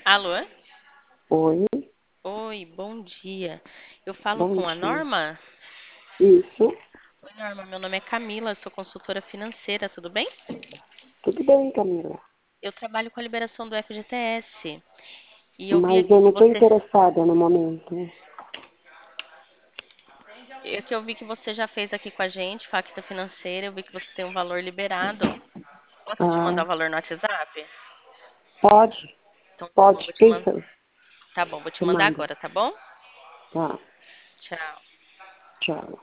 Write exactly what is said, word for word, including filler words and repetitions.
Alô? Oi, Oi, bom dia. Eu falo bom com a dia. Norma? Isso, Oi, Norma, meu nome é Camila, sou consultora financeira, tudo bem? tudo bem, Camila. Eu trabalho com a liberação do F G T S e eu vi Mas aqui eu que não estou você, interessada no momento. eu que eu vi que você já fez aqui com a gente, Facta Financeira, eu vi que você tem um valor liberado. Posso te mandar Ah, o valor no WhatsApp? pode, Então tá bom, pode, vou te mandar. pensa, Tá bom, vou te você mandar manda. agora, tá bom? Tá, Tchau. tchau.